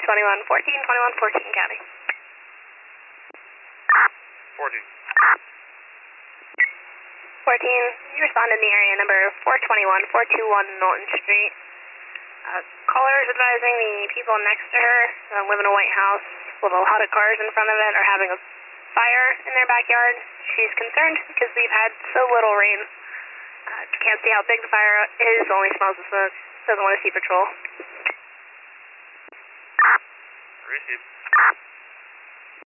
2114 County. 14. 14, you respond in the area number 421 Norton Street. Caller is advising the people next to her live in a white house with a lot of cars in front of it are having a fire in their backyard. She's concerned because we've had so little rain. Can't see how big the fire is, only smells the smoke. Doesn't want to see patrol. Receive.